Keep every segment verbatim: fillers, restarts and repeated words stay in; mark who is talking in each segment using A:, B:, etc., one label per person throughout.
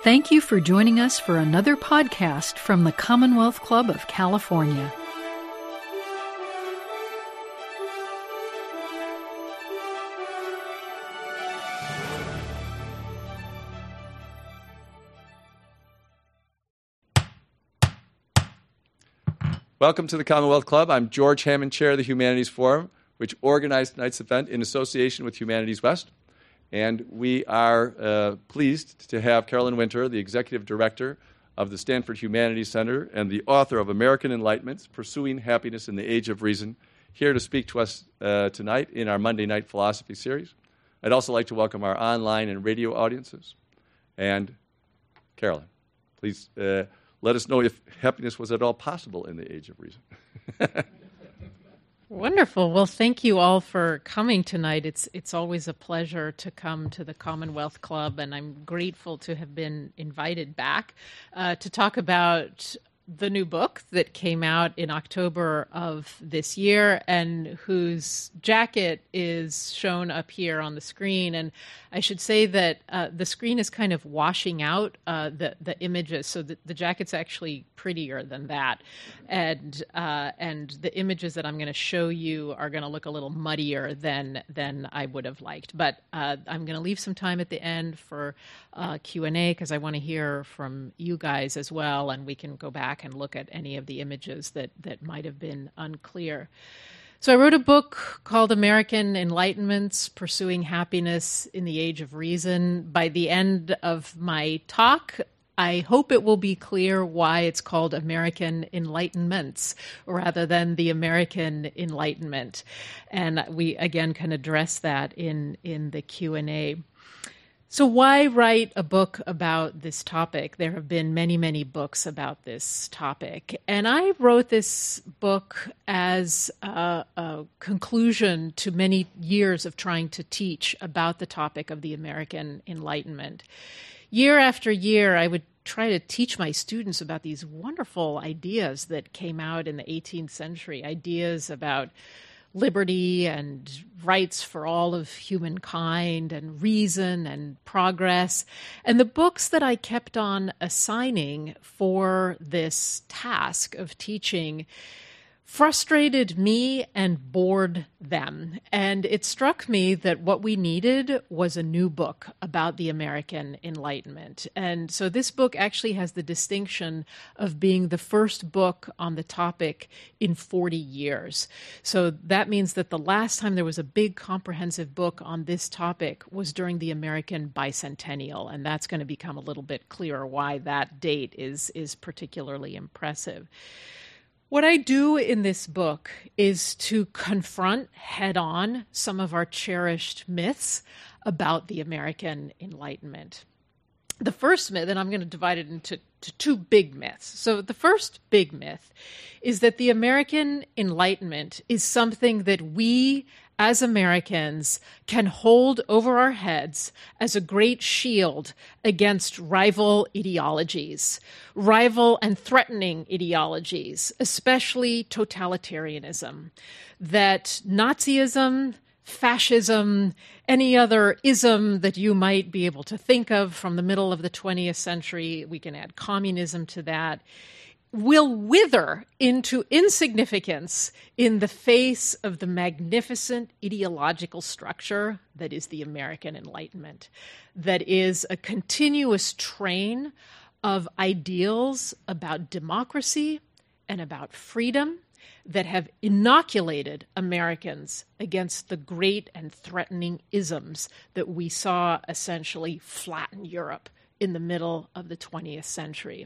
A: Thank you for joining us for another podcast from the Commonwealth Club of California.
B: Welcome to the Commonwealth Club. I'm George Hammond, Chair of the Humanities Forum, which organized tonight's event in association with Humanities West. And we are uh, pleased to have Carolyn Winter, the Executive Director of the Stanford Humanities Center and the author of American Enlightenment, Pursuing Happiness in the Age of Reason, here to speak to us uh, tonight in our Monday Night Philosophy series. I'd also like to welcome our online and radio audiences. And Carolyn, please uh, let us know if happiness was at all possible in the age of reason.
C: Wonderful. Well, thank you all for coming tonight. It's it's always a pleasure to come to the Commonwealth Club, and I'm grateful to have been invited back uh, to talk about the new book that came out in October of this year and whose jacket is shown up here on the screen. And I should say that uh, the screen is kind of washing out uh, the, the images, so that the jacket's actually prettier than that. And uh, and the images that I'm going to show you are going to look a little muddier than, than I would have liked. But uh, I'm going to leave some time at the end for uh, Q and A because I want to hear from you guys as well, and we can go back and look at any of the images that, that might have been unclear. So I wrote a book called American Enlightenments, Pursuing Happiness in the Age of Reason. By the end of my talk, I hope it will be clear why it's called American Enlightenments rather than the American Enlightenment. And we, again, can address that in, in the Q and A. So why write a book about this topic? There have been many, many books about this topic. And I wrote this book as a, a conclusion to many years of trying to teach about the topic of the American Enlightenment. Year after year, I would try to teach my students about these wonderful ideas that came out in the eighteenth century, ideas about liberty and rights for all of humankind and reason and progress. And the books that I kept on assigning for this task of teaching frustrated me and bored them. And it struck me that what we needed was a new book about the American Enlightenment. And so this book actually has the distinction of being the first book on the topic in forty years. So that means that the last time there was a big comprehensive book on this topic was during the American bicentennial. And that's going to become a little bit clearer why that date is, is particularly impressive. What I do in this book is to confront head-on some of our cherished myths about the American Enlightenment. The first myth, and I'm going to divide it into to two big myths. So the first big myth is that the American Enlightenment is something that we as Americans can hold over our heads as a great shield against rival ideologies, rival and threatening ideologies, especially totalitarianism, that Nazism, fascism, any other ism that you might be able to think of from the middle of the twentieth century, we can add communism to that, will wither into insignificance in the face of the magnificent ideological structure that is the American Enlightenment, that is a continuous train of ideals about democracy and about freedom that have inoculated Americans against the great and threatening isms that we saw essentially flatten Europe in the middle of the twentieth century.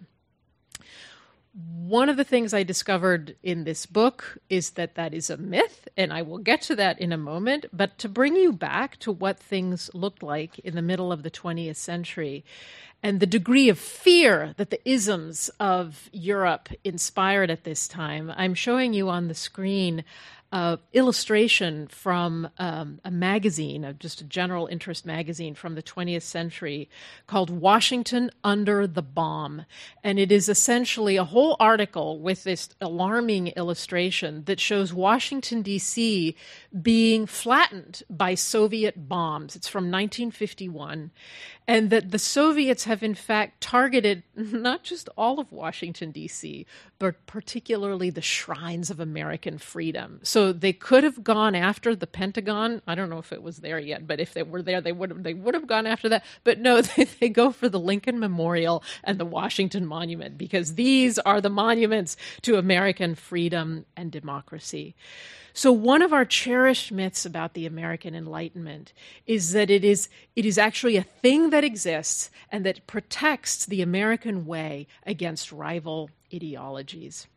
C: One of the things I discovered in this book is that that is a myth, and I will get to that in a moment. But to bring you back to what things looked like in the middle of the twentieth century and the degree of fear that the isms of Europe inspired at this time, I'm showing you on the screen uh, illustration from um, a magazine, uh, just a general interest magazine from the twentieth century called Washington Under the Bomb. And it is essentially a whole article with this alarming illustration that shows Washington, D C being flattened by Soviet bombs. It's from nineteen fifty-one. and that the Soviets have in fact targeted not just all of Washington, D C, but particularly the shrines of American freedom. So they could have gone after the Pentagon. I don't know if it was there yet, but if they were there, they would have, they would have gone after that. But no, they, they go for the Lincoln Memorial and the Washington Monument, because these are the monuments to American freedom and democracy. So one of our cherished myths about the American Enlightenment is that it is it is actually a thing that exists and that protects the American way against rival ideologies.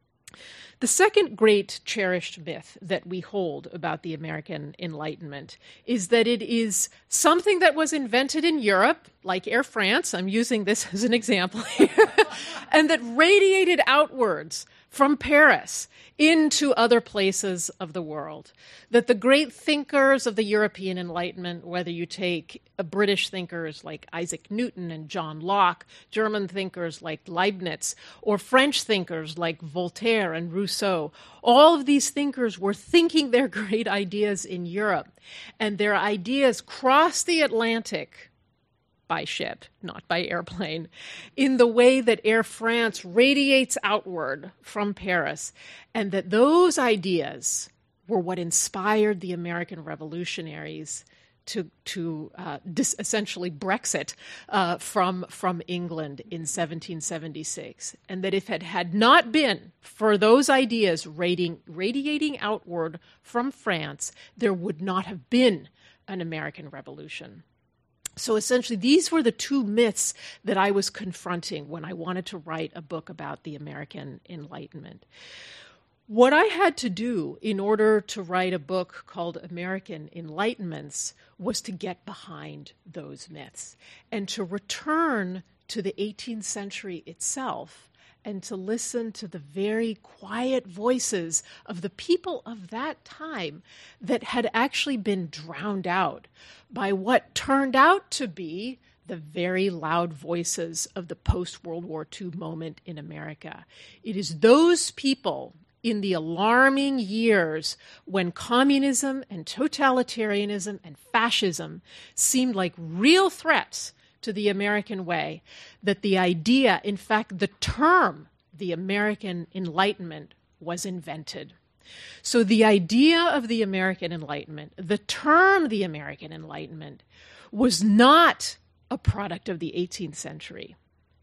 C: The second great cherished myth that we hold about the American Enlightenment is that it is something that was invented in Europe, like Air France, I'm using this as an example here, and that radiated outwards from Paris into other places of the world. That the great thinkers of the European Enlightenment, whether you take uh, British thinkers like Isaac Newton and John Locke, German thinkers like Leibniz, or French thinkers like Voltaire and Rousseau, all of these thinkers were thinking their great ideas in Europe, and their ideas crossed the Atlantic by ship, not by airplane, in the way that Air France radiates outward from Paris, and that those ideas were what inspired the American revolutionaries to to uh, dis- essentially Brexit uh, from from England in seventeen seventy-six, and that if it had not been for those ideas radiating radiating outward from France, there would not have been an American Revolution. So essentially, these were the two myths that I was confronting when I wanted to write a book about the American Enlightenment. What I had to do in order to write a book called American Enlightenments was to get behind those myths and to return to the eighteenth century itself and to listen to the very quiet voices of the people of that time that had actually been drowned out by what turned out to be the very loud voices of the post-World War Two moment in America. It is those people in the alarming years when communism and totalitarianism and fascism seemed like real threats to the American way, that the idea, in fact, the term, the American Enlightenment, was invented. So the idea of the American Enlightenment, the term the American Enlightenment, was not a product of the eighteenth century.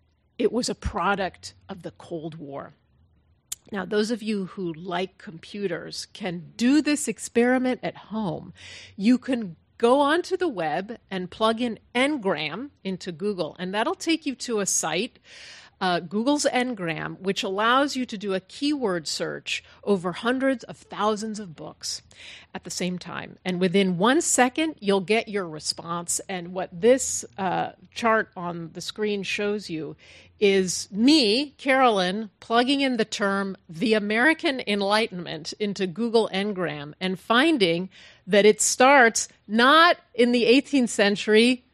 C: It was a product of the Cold War. Now, those of you who like computers can do this experiment at home. You can go onto the web and plug in Ngram into Google, and that'll take you to a site, uh, Google's Ngram, which allows you to do a keyword search over hundreds of thousands of books at the same time. And within one second, you'll get your response. And what this uh, chart on the screen shows you is me, Carolyn, plugging in the term the American Enlightenment into Google Ngram and finding that it starts not in the eighteenth century,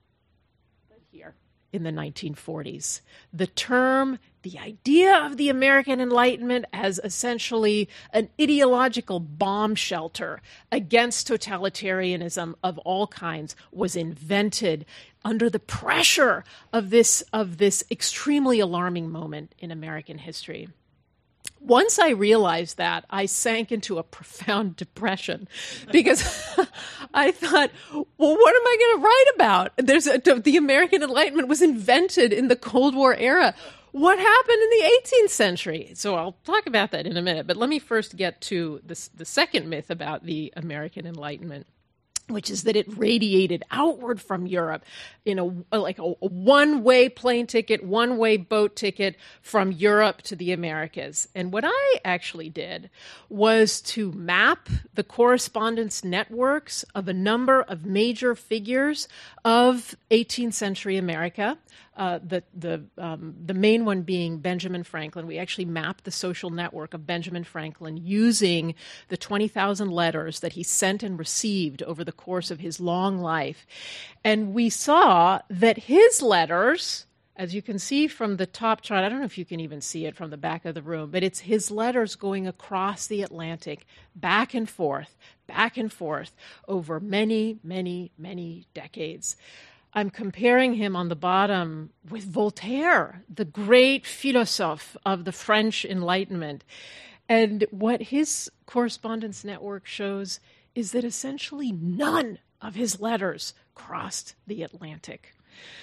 C: but here in the nineteen forties. The term, the idea of the American Enlightenment as essentially an ideological bomb shelter against totalitarianism of all kinds, was invented under the pressure of this, of this extremely alarming moment in American history. Once I realized that, I sank into a profound depression because I thought, well, what am I going to write about? There's a, the American Enlightenment was invented in the Cold War era. What happened in the eighteenth century? So I'll talk about that in a minute, but let me first get to the, the second myth about the American Enlightenment, which is that it radiated outward from Europe in a like a, a one-way plane ticket, one-way boat ticket from Europe to the Americas. And what I actually did was to map the correspondence networks of a number of major figures of eighteenth century America. Uh, the the um, the main one being Benjamin Franklin. We actually mapped the social network of Benjamin Franklin using the twenty thousand letters that he sent and received over the course of his long life. And we saw that his letters, as you can see from the top chart, I don't know if you can even see it from the back of the room, but it's his letters going across the Atlantic, back and forth, back and forth, over many, many, many decades. I'm comparing him on the bottom with Voltaire, the great philosophe of the French Enlightenment. And what his correspondence network shows is that essentially none of his letters crossed the Atlantic.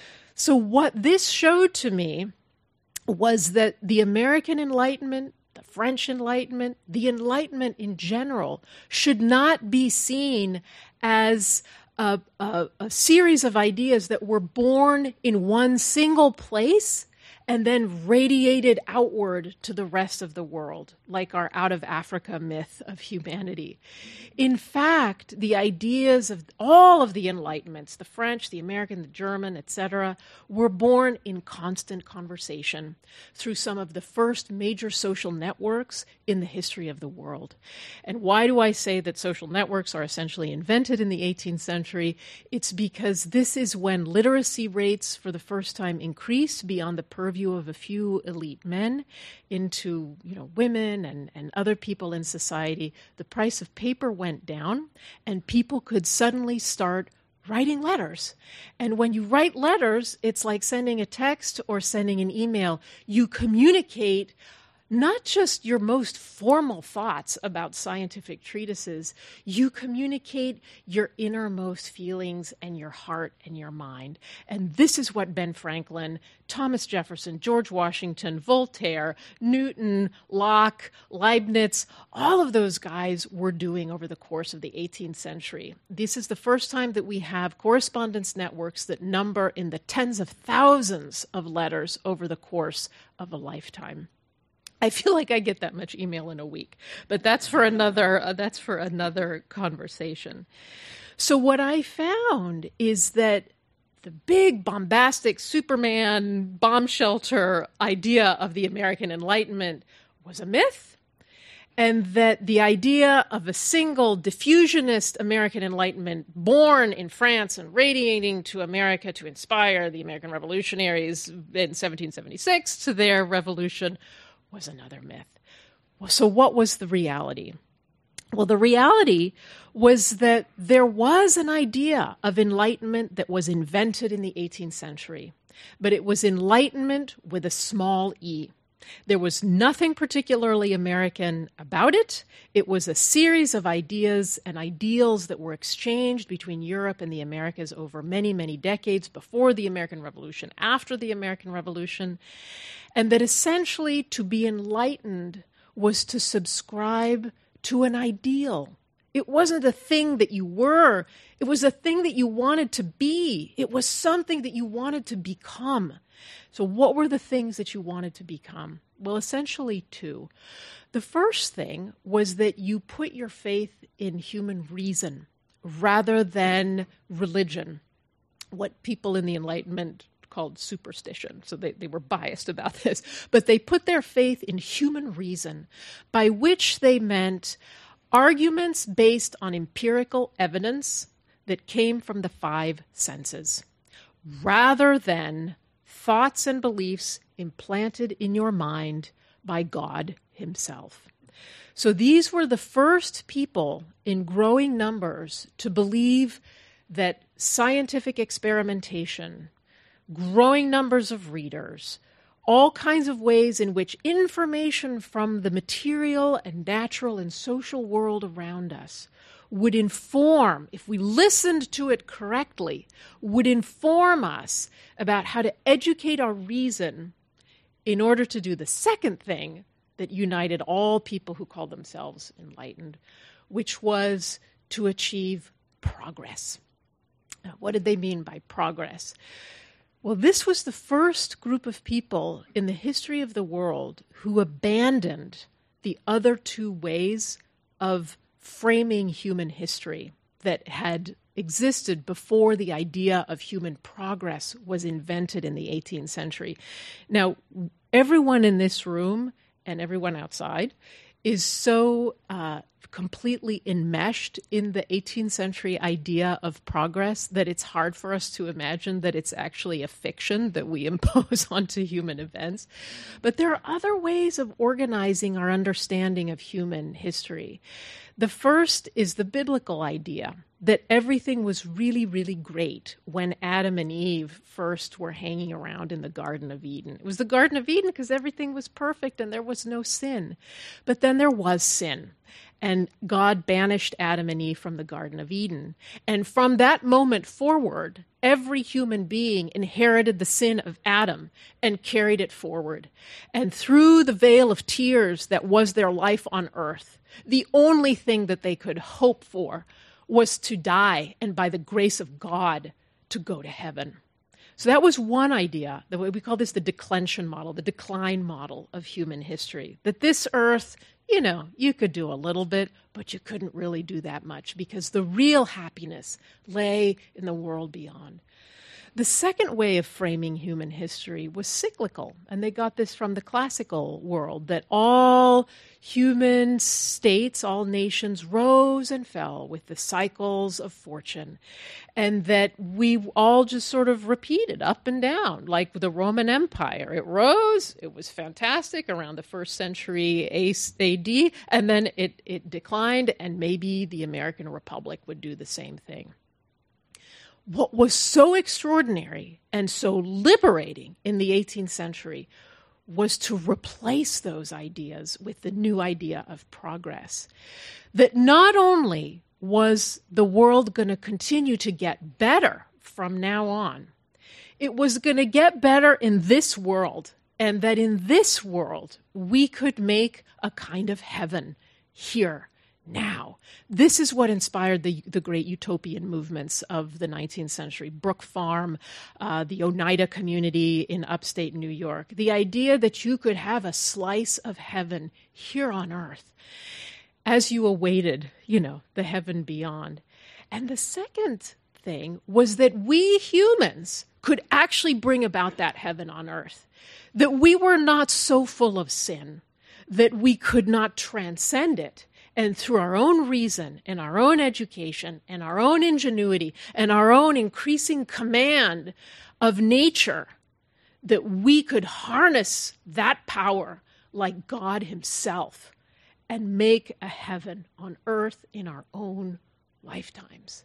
C: So what this showed to me was that the American Enlightenment, the French Enlightenment, the Enlightenment in general, should not be seen as a, a, a series of ideas that were born in one single place and then radiated outward to the rest of the world, like our out of Africa myth of humanity. In fact, the ideas of all of the Enlightenments, the French, the American, the German, et cetera, were born in constant conversation through some of the first major social networks in the history of the world. And why do I say that social networks are essentially invented in the eighteenth century? It's because this is when literacy rates for the first time increased beyond the purview of a few elite men into, you know, women and, and other people in society. The price of paper went down and people could suddenly start writing letters. And when you write letters, it's like sending a text or sending an email. You communicate not just your most formal thoughts about scientific treatises, you communicate your innermost feelings and your heart and your mind. And this is what Ben Franklin, Thomas Jefferson, George Washington, Voltaire, Newton, Locke, Leibniz, all of those guys were doing over the course of the eighteenth century. This is the first time that we have correspondence networks that number in the tens of thousands of letters over the course of a lifetime. I feel like I get that much email in a week, but that's for another uh, that's for another conversation. So what I found is that the big bombastic Superman bomb shelter idea of the American Enlightenment was a myth, and that the idea of a single diffusionist American Enlightenment born in France and radiating to America to inspire the American revolutionaries in seventeen seventy-six to their revolution was another myth. Well, so what was the reality? Well, the reality was that there was an idea of enlightenment that was invented in the eighteenth century, but it was enlightenment with a small e. There was nothing particularly American about it. It was a series of ideas and ideals that were exchanged between Europe and the Americas over many, many decades before the American Revolution, after the American Revolution, and that essentially to be enlightened was to subscribe to an ideal. It wasn't a thing that you were. It was a thing that you wanted to be. It was something that you wanted to become. So what were the things that you wanted to become? Well, essentially two. The first thing was that you put your faith in human reason rather than religion, what people in the Enlightenment called superstition. So they, they were biased about this. But they put their faith in human reason, by which they meant arguments based on empirical evidence that came from the five senses, rather than thoughts and beliefs implanted in your mind by God himself. So these were the first people in growing numbers to believe that scientific experimentation, growing numbers of readers, all kinds of ways in which information from the material and natural and social world around us would inform, if we listened to it correctly, would inform us about how to educate our reason in order to do the second thing that united all people who called themselves enlightened, which was to achieve progress. Now, what did they mean by progress? Well, this was the first group of people in the history of the world who abandoned the other two ways of framing human history that had existed before the idea of human progress was invented in the eighteenth century. Now, everyone in this room and everyone outside is so uh, completely enmeshed in the eighteenth century idea of progress that it's hard for us to imagine that it's actually a fiction that we impose onto human events. But there are other ways of organizing our understanding of human history. The first is the biblical idea that everything was really, really great when Adam and Eve first were hanging around in the Garden of Eden. It was the Garden of Eden because everything was perfect and there was no sin. But then there was sin. And God banished Adam and Eve from the Garden of Eden. And from that moment forward, every human being inherited the sin of Adam and carried it forward. And through the veil of tears that was their life on earth, the only thing that they could hope for was to die and by the grace of God to go to heaven. So that was one idea. The way we call this the declension model, the decline model of human history. That this earth, you know, you could do a little bit, but you couldn't really do that much because the real happiness lay in the world beyond. The second way of framing human history was cyclical, and they got this from the classical world, that all human states, all nations rose and fell with the cycles of fortune, and that we all just sort of repeated up and down, like the Roman Empire. It rose, it was fantastic around the first century A D, and then it, it declined, and maybe the American Republic would do the same thing. What was so extraordinary and so liberating in the eighteenth century was to replace those ideas with the new idea of progress. That not only was the world going to continue to get better from now on, it was going to get better in this world, and that in this world we could make a kind of heaven here. Now, this is what inspired the, the great utopian movements of the nineteenth century. Brook Farm, uh, the Oneida community in upstate New York. The idea that you could have a slice of heaven here on earth as you awaited, you know, the heaven beyond. And the second thing was that we humans could actually bring about that heaven on earth. That we were not so full of sin that we could not transcend it. And through our own reason and our own education and our own ingenuity and our own increasing command of nature, that we could harness that power like God himself and make a heaven on earth in our own lifetimes.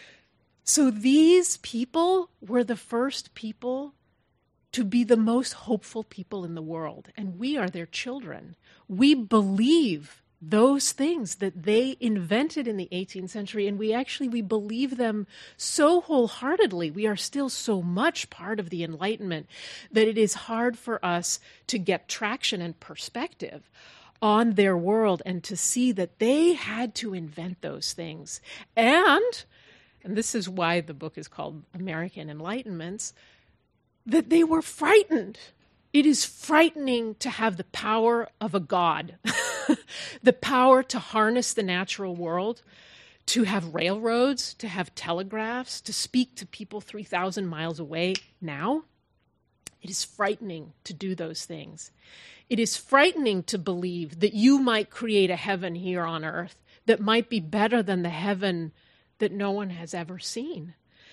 C: So these people were the first people to be the most hopeful people in the world, and we are their children. We believe those things that they invented in the eighteenth century, and we actually, we believe them so wholeheartedly. We are still so much part of the Enlightenment that it is hard for us to get traction and perspective on their world and to see that they had to invent those things. And, and this is why the book is called American Enlightenments, that they were frightened. It is frightening to have the power of a god, the power to harness the natural world, to have railroads, to have telegraphs, to speak to people three thousand miles away now. It is frightening to do those things. It is frightening to believe that you might create a heaven here on earth that might be better than the heaven that no one has ever seen.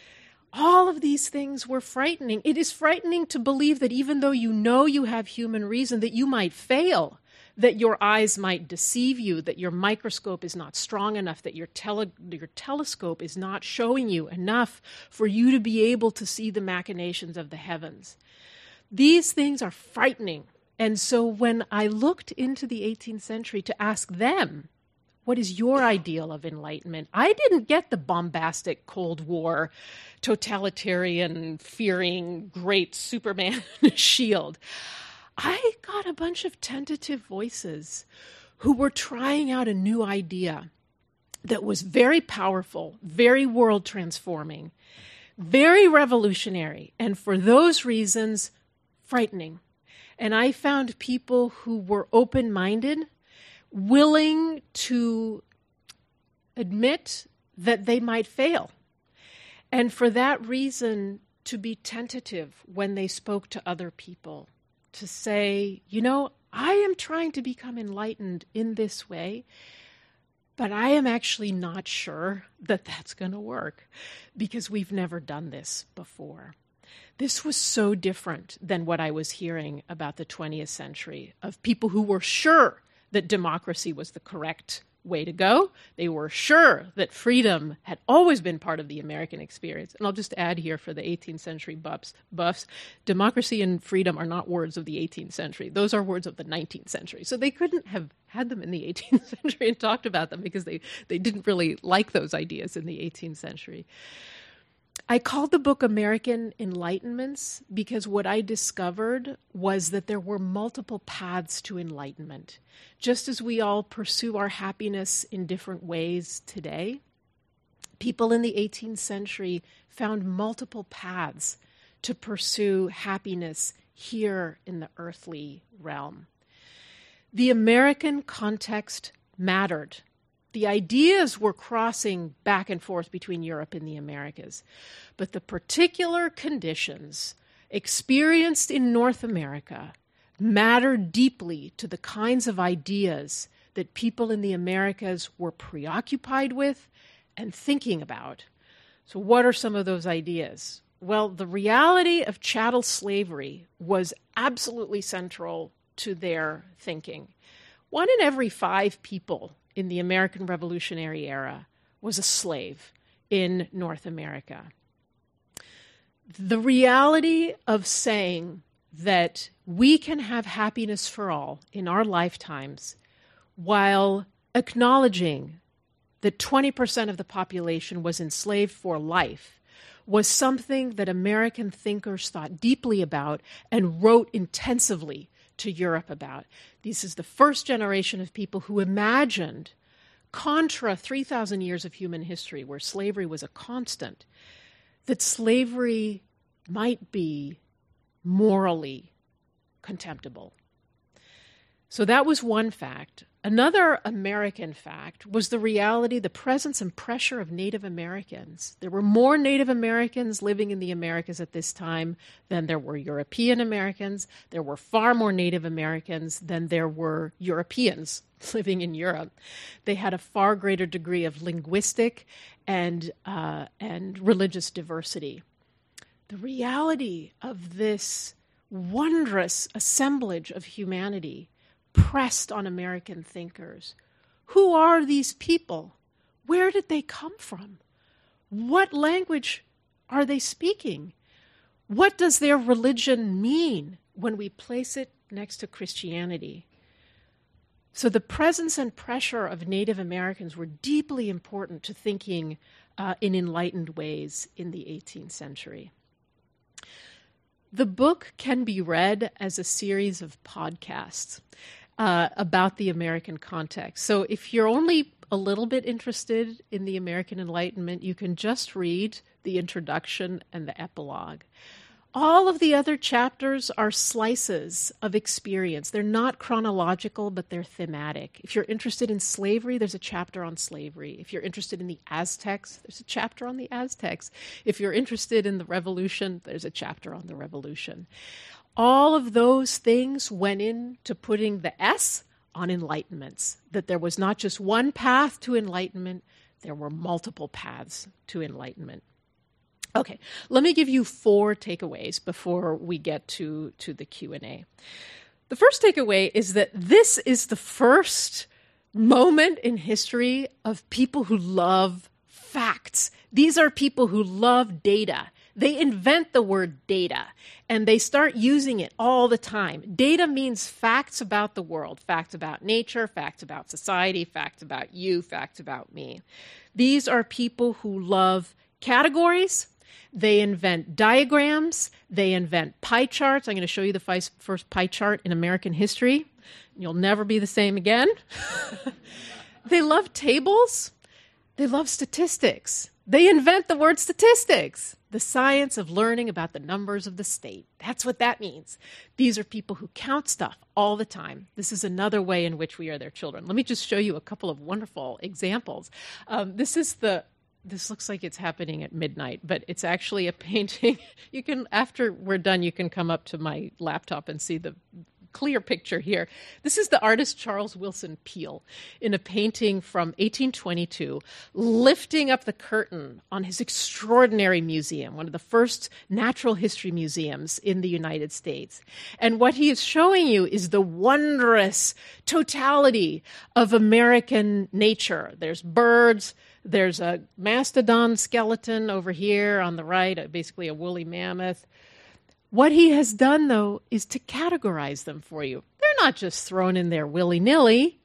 C: All of these things were frightening. It is frightening to believe that even though you know you have human reason, that you might fail, that your eyes might deceive you, that your microscope is not strong enough, that your, tele- your telescope is not showing you enough for you to be able to see the machinations of the heavens. These things are frightening. And so when I looked into the eighteenth century to ask them, what is your ideal of enlightenment? I didn't get the bombastic Cold War, totalitarian, fearing, great Superman shield. I got a bunch of tentative voices who were trying out a new idea that was very powerful, very world transforming, very revolutionary, and for those reasons, frightening. And I found people who were open-minded, willing to admit that they might fail. And for that reason, to be tentative when they spoke to other people, to say, you know, I am trying to become enlightened in this way, but I am actually not sure that that's going to work because we've never done this before. This was so different than what I was hearing about the twentieth century of people who were sure that democracy was the correct way to go. They were sure that freedom had always been part of the American experience. And I'll just add here for the eighteenth century buffs, buffs, democracy and freedom are not words of the eighteenth century. Those are words of the nineteenth century. So they couldn't have had them in the eighteenth century and talked about them because they, they didn't really like those ideas in the eighteenth century. I called the book American Enlightenments because what I discovered was that there were multiple paths to enlightenment. Just as we all pursue our happiness in different ways today, people in the eighteenth century found multiple paths to pursue happiness here in the earthly realm. The American context mattered. The ideas were crossing back and forth between Europe and the Americas, but the particular conditions experienced in North America mattered deeply to the kinds of ideas that people in the Americas were preoccupied with and thinking about. So what are some of those ideas? Well, the reality of chattel slavery was absolutely central to their thinking. One in every five people in the American Revolutionary era was a slave in North America. The reality of saying that we can have happiness for all in our lifetimes while acknowledging that twenty percent of the population was enslaved for life was something that American thinkers thought deeply about and wrote intensively to Europe about. This is the first generation of people who imagined, contra three thousand years of human history where slavery was a constant, that slavery might be morally contemptible. So that was one fact. Another American fact was the reality, the presence and pressure of Native Americans. There were more Native Americans living in the Americas at this time than there were European Americans. There were far more Native Americans than there were Europeans living in Europe. They had a far greater degree of linguistic and, uh, and religious diversity. The reality of this wondrous assemblage of humanity pressed on American thinkers. Who are these people? Where did they come from? What language are they speaking? What does their religion mean when we place it next to Christianity? So the presence and pressure of Native Americans were deeply important to thinking uh, in enlightened ways in the eighteenth century. The book can be read as a series of podcasts uh, about the American context. So if you're only a little bit interested in the American Enlightenment, you can just read the introduction and the epilogue. All of the other chapters are slices of experience. They're not chronological, but they're thematic. If you're interested in slavery, there's a chapter on slavery. If you're interested in the Aztecs, there's a chapter on the Aztecs. If you're interested in the revolution, there's a chapter on the revolution. All of those things went into putting the S on enlightenments, that there was not just one path to enlightenment, there were multiple paths to enlightenment. Okay, let me give you four takeaways before we get to, to the Q and A. The first takeaway is that this is the first moment in history of people who love facts. These are people who love data. They invent the word data, and they start using it all the time. Data means facts about the world, facts about nature, facts about society, facts about you, facts about me. These are people who love categories. They invent diagrams. They invent pie charts. I'm going to show you the first pie chart in American history. You'll never be the same again. They love tables. They love statistics. They invent the word statistics, the science of learning about the numbers of the state. That's what that means. These are people who count stuff all the time. This is another way in which we are their children. Let me just show you a couple of wonderful examples. Um, this is the This looks like it's happening at midnight, but it's actually a painting. You can, after we're done, you can come up to my laptop and see the clear picture here. This is the artist Charles Willson Peale in a painting from eighteen twenty-two, lifting up the curtain on his extraordinary museum, one of the first natural history museums in the United States. And what he is showing you is the wondrous totality of American nature. There's birds, there's a mastodon skeleton over here on the right, basically a woolly mammoth. What he has done, though, is to categorize them for you. They're not just thrown in there willy-nilly.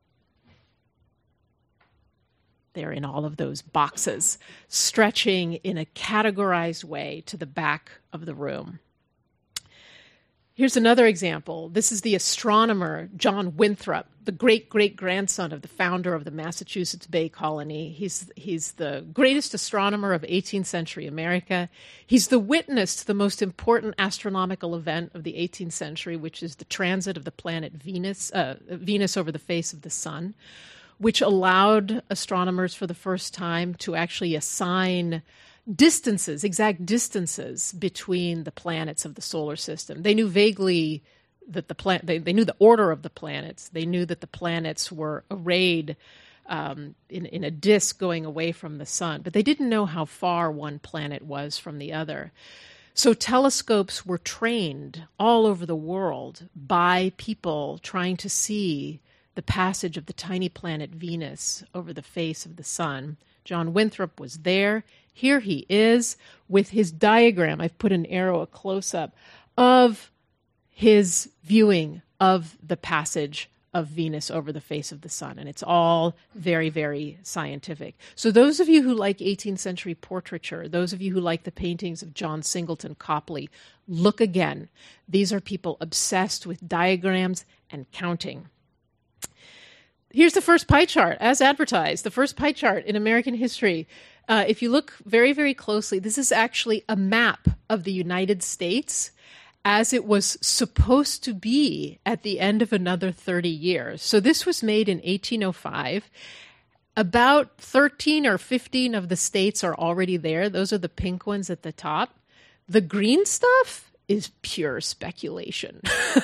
C: They're in all of those boxes, stretching in a categorized way to the back of the room. Here's another example. This is the astronomer John Winthrop, the great-great-grandson of the founder of the Massachusetts Bay Colony. He's, he's the greatest astronomer of eighteenth century America. He's the witness to the most important astronomical event of the eighteenth century, which is the transit of the planet Venus, uh, Venus over the face of the sun, which allowed astronomers for the first time to actually assign distances, exact distances between the planets of the solar system. They knew vaguely that the planet, they, they knew the order of the planets. They knew that the planets were arrayed um, in, in a disk going away from the sun, but they didn't know how far one planet was from the other. So telescopes were trained all over the world by people trying to see the passage of the tiny planet Venus over the face of the sun. John Winthrop was there. Here he is with his diagram. I've put an arrow, a close-up, of his viewing of the passage of Venus over the face of the sun. And it's all very, very scientific. So those of you who like eighteenth century portraiture, those of you who like the paintings of John Singleton Copley, look again. These are people obsessed with diagrams and counting. Here's the first pie chart, as advertised, the first pie chart in American history. Uh, if you look very, very closely, this is actually a map of the United States as it was supposed to be at the end of another thirty years. So this was made in eighteen oh five. About thirteen or fifteen of the states are already there. Those are the pink ones at the top. The green stuff is pure speculation.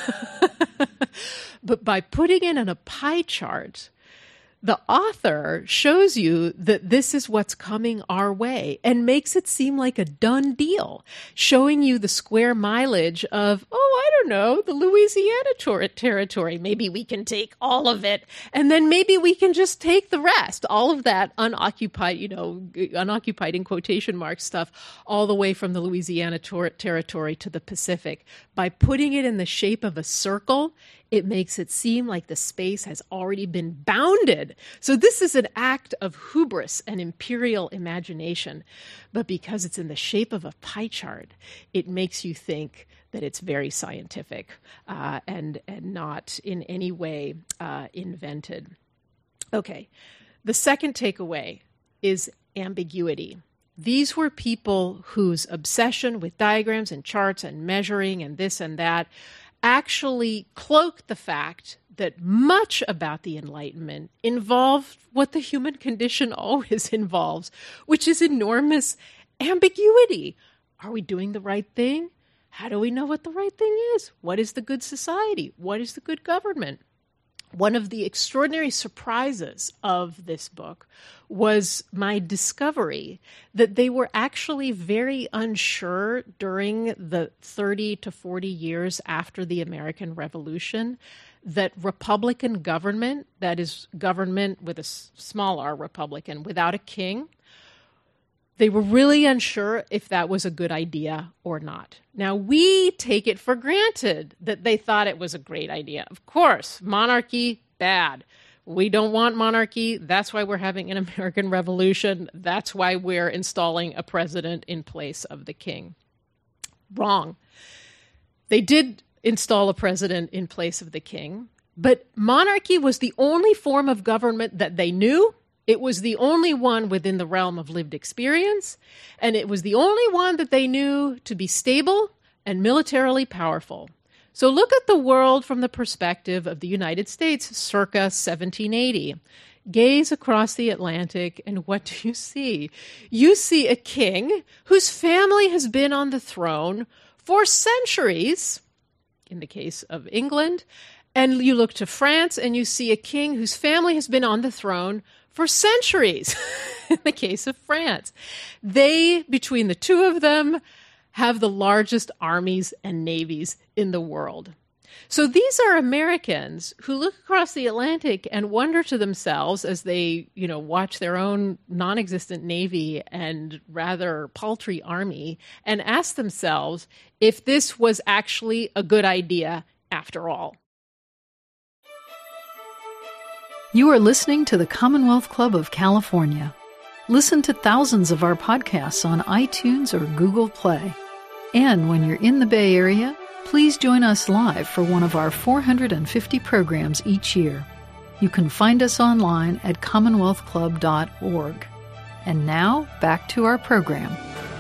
C: But by putting it in a pie chart, the author shows you that this is what's coming our way and makes it seem like a done deal, showing you the square mileage of, oh, I don't know, the Louisiana ter- territory. Maybe we can take all of it, and then maybe we can just take the rest. All of that unoccupied, you know, unoccupied in quotation mark stuff, all the way from the Louisiana ter- territory to the Pacific. By putting it in the shape of a circle, it makes it seem like the space has already been bounded. So this is an act of hubris and imperial imagination. But because it's in the shape of a pie chart, it makes you think that it's very scientific uh, and, and not in any way uh, invented. Okay, the second takeaway is ambiguity. These were people whose obsession with diagrams and charts and measuring and this and that actually cloaked the fact that much about the Enlightenment involved what the human condition always involves, which is enormous ambiguity. Are we doing the right thing? How do we know what the right thing is? What is the good society? What is the good government? One of the extraordinary surprises of this book was my discovery that they were actually very unsure during the thirty to forty years after the American Revolution that Republican government, that is government with a small r, Republican, without a king, they were really unsure if that was a good idea or not. Now, we take it for granted that they thought it was a great idea. Of course, monarchy, bad. We don't want monarchy. That's why we're having an American Revolution. That's why we're installing a president in place of the king. Wrong. They did install a president in place of the king, but monarchy was the only form of government that they knew. It was the only one within the realm of lived experience, and it was the only one that they knew to be stable and militarily powerful. So look at the world from the perspective of the United States circa seventeen eighty. Gaze across the Atlantic, and what do you see? You see a king whose family has been on the throne for centuries, in the case of England. And you look to France and you see a king whose family has been on the throne for centuries, in the case of France. They, between the two of them, have the largest armies and navies in the world. So these are Americans who look across the Atlantic and wonder to themselves as they, you know, watch their own non-existent navy and rather paltry army and ask themselves if this was actually a good idea after all.
A: You are listening to the Commonwealth Club of California. Listen to thousands of our podcasts on iTunes or Google Play. And when you're in the Bay Area, please join us live for one of our four hundred fifty programs each year. You can find us online at commonwealth club dot org. And now, back to our program.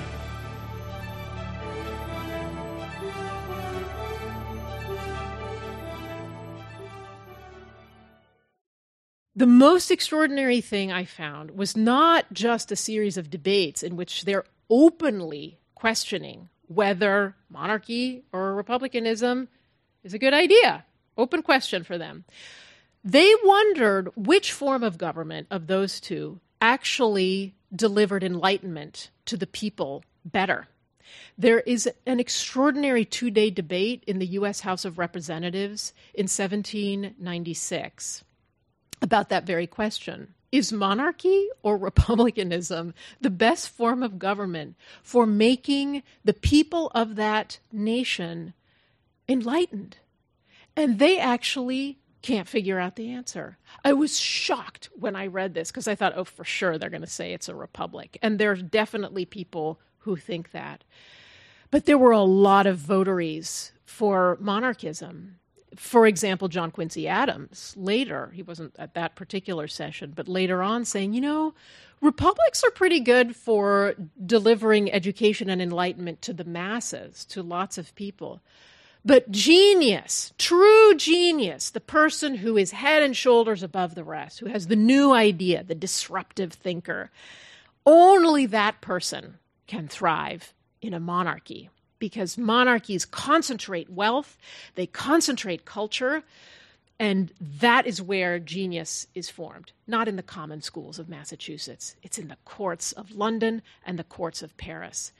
C: The most extraordinary thing I found was not just a series of debates in which they're openly questioning whether monarchy or republicanism is a good idea. Open question for them. They wondered which form of government of those two actually delivered enlightenment to the people better. There is an extraordinary two-day debate in the U S House of Representatives in seventeen ninety-six about that very question. Is monarchy or republicanism the best form of government for making the people of that nation enlightened? And they actually can't figure out the answer. I was shocked when I read this because I thought, oh, for sure they're going to say it's a republic. And there's definitely people who think that. But there were a lot of votaries for monarchism. For example, John Quincy Adams, later, he wasn't at that particular session, but later on saying, you know, republics are pretty good for delivering education and enlightenment to the masses, to lots of people. But genius, true genius, the person who is head and shoulders above the rest, who has the new idea, the disruptive thinker, only that person can thrive in a monarchy. Because monarchies concentrate wealth, they concentrate culture, and that is where genius is formed, not in the common schools of Massachusetts. It's in the courts of London and the courts of Paris.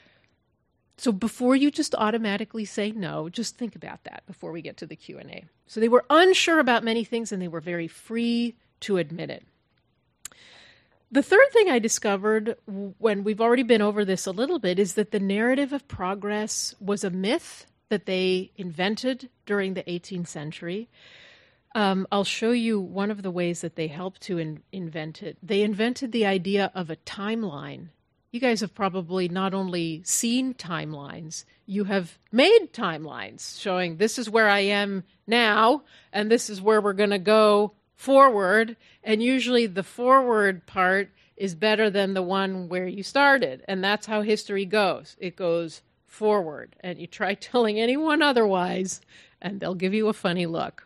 C: So before you just automatically say no, just think about that before we get to the Q and A. So they were unsure about many things, and they were very free to admit it. The third thing I discovered, when we've already been over this a little bit, is that the narrative of progress was a myth that they invented during the eighteenth century. Um, I'll show you one of the ways that they helped to in- invent it. They invented the idea of a timeline. You guys have probably not only seen timelines, you have made timelines showing this is where I am now, and this is where we're going to go forward, and usually the forward part is better than the one where you started, and that's how history goes. It goes forward, and you try telling anyone otherwise, and they'll give you a funny look.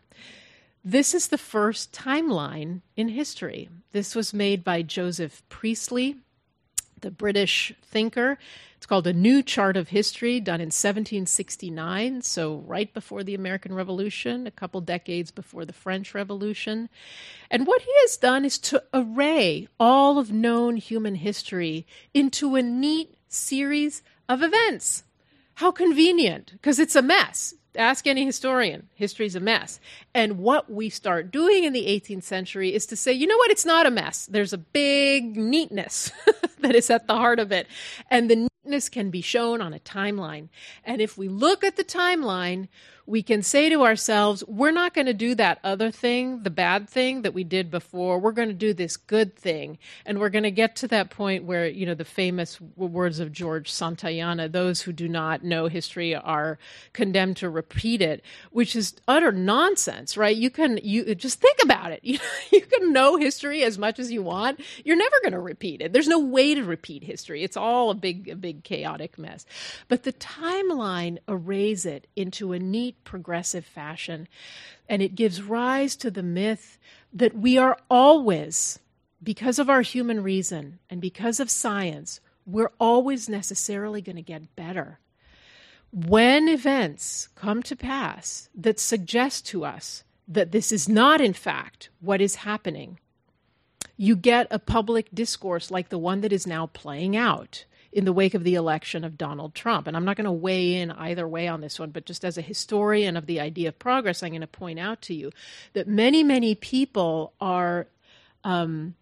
C: This is the first timeline in history. This was made by Joseph Priestley, the British thinker. It's called A New Chart of History, done in seventeen sixty-nine, so right before the American Revolution, a couple decades before the French Revolution. And what he has done is to array all of known human history into a neat series of events. How convenient, because it's a mess. Ask any historian. History's a mess. And what we start doing in the eighteenth century is to say, you know what, it's not a mess. There's a big neatness that is at the heart of it. And the neatness can be shown on a timeline. And if we look at the timeline, we can say to ourselves, we're not going to do that other thing, the bad thing that we did before. We're going to do this good thing. And we're going to get to that point where, you know, the famous words of George Santayana, those who do not know history are condemned to repeat it, which is utter nonsense, right? You can, you just think about it. You, you can know history as much as you want. You're never going to repeat it. There's no way to repeat history. It's all a big, a big chaotic mess. But the timeline arrays it into a neat, progressive fashion, and it gives rise to the myth that we are always, because of our human reason and because of science, we're always necessarily going to get better. when events come to pass that suggest to us that this is not, in fact, what is happening, you get a public discourse like the one that is now playing out in the wake of the election of Donald Trump. And I'm not going to weigh in either way on this one, but just as a historian of the idea of progress, I'm going to point out to you that many, many people are um,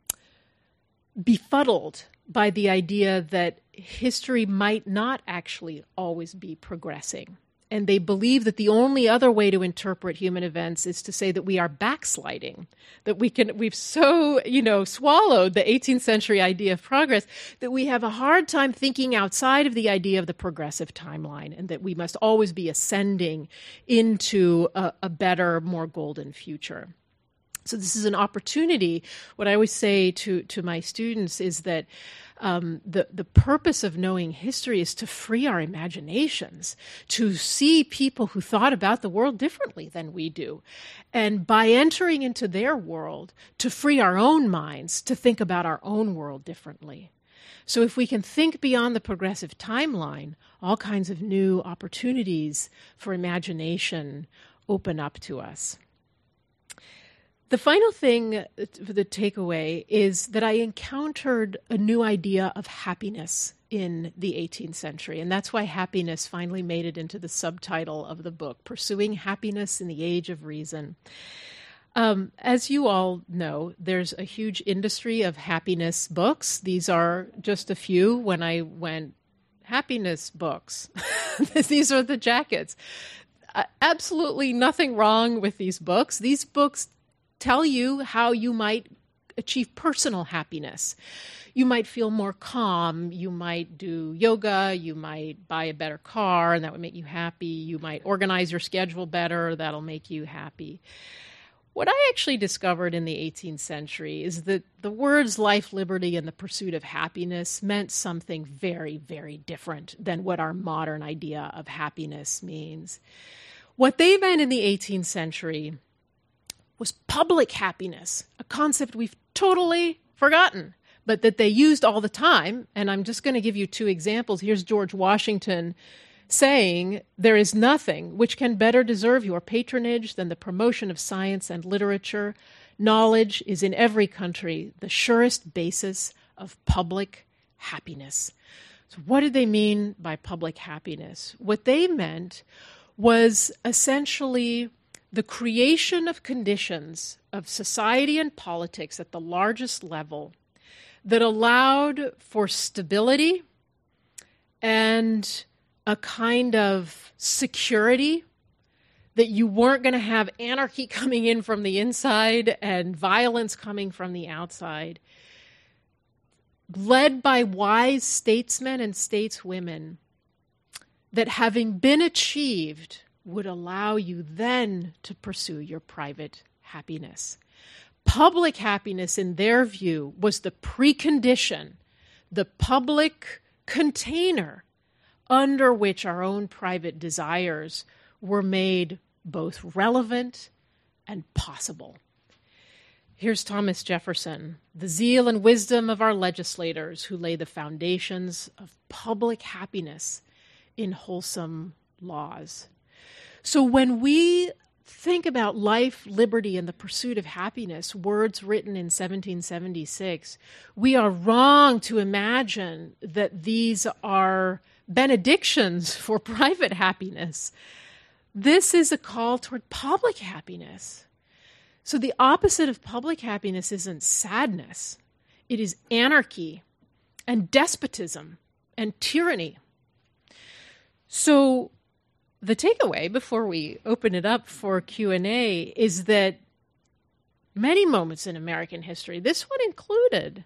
C: befuddled by the idea that history might not actually always be progressing. And they believe that the only other way to interpret human events is to say that we are backsliding, that we can, we've so, you know, swallowed the eighteenth century idea of progress that we have a hard time thinking outside of the idea of the progressive timeline, and that we must always be ascending into a, a better, more golden future. So this is an opportunity. What I always say to, to my students is that Um, the, the purpose of knowing history is to free our imaginations, to see people who thought about the world differently than we do. And by entering into their world, to free our own minds to think about our own world differently. So if we can think beyond the progressive timeline, all kinds of new opportunities for imagination open up to us. The final thing, the takeaway, is that I encountered a new idea of happiness in the eighteenth century. And that's why happiness finally made it into the subtitle of the book, Pursuing Happiness in the Age of Reason. Um, as you all know, there's a huge industry of happiness books. These are just a few. When I went, happiness books, these are the jackets. Uh, absolutely nothing wrong with these books. These books tell you how you might achieve personal happiness. You might feel more calm. You might do yoga. You might buy a better car, and that would make you happy. You might organize your schedule better. That'll make you happy. What I actually discovered in the eighteenth century is that the words life, liberty, and the pursuit of happiness meant something very, very different than what our modern idea of happiness means. What they meant in the eighteenth century was public happiness, a concept we've totally forgotten, but that they used all the time. And I'm just going to give you two examples. Here's George Washington saying, "There is nothing which can better deserve your patronage than the promotion of science and literature. Knowledge is in every country the surest basis of public happiness." So what did they mean by public happiness? What they meant was essentially the creation of conditions of society and politics at the largest level that allowed for stability and a kind of security, that you weren't going to have anarchy coming in from the inside and violence coming from the outside, led by wise statesmen and stateswomen, that having been achieved would allow you then to pursue your private happiness. Public happiness, in their view, was the precondition, the public container under which our own private desires were made both relevant and possible. Here's Thomas Jefferson, "The zeal and wisdom of our legislators who lay the foundations of public happiness in wholesome laws." So when we think about life, liberty, and the pursuit of happiness, words written in seventeen seventy-six, we are wrong to imagine that these are benedictions for private happiness. This is a call toward public happiness. So the opposite of public happiness isn't sadness. It is anarchy and despotism and tyranny. So the takeaway before we open it up for Q and A is that many moments in American history, this one included,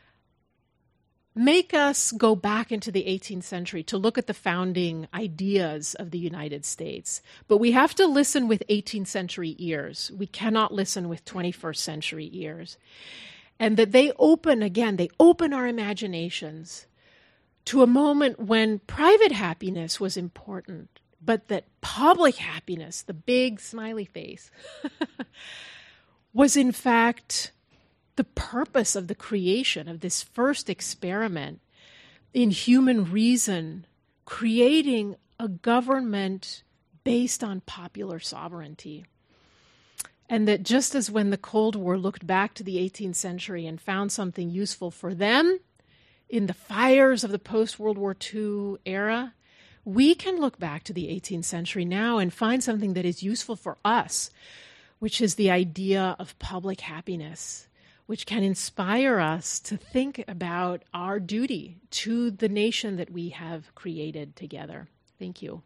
C: make us go back into the eighteenth century to look at the founding ideas of the United States. But we have to listen with eighteenth century ears. We cannot listen with twenty-first century ears. And that they open, again, they open our imaginations to a moment when private happiness was important, but that public happiness, the big smiley face, was in fact the purpose of the creation of this first experiment in human reason, creating a government based on popular sovereignty. And that just as when the Cold War looked back to the eighteenth century and found something useful for them in the fires of the post-World War Two era, we can look back to the eighteenth century now and find something that is useful for us, which is the idea of public happiness, which can inspire us to think about our duty to the nation that we have created together. Thank you.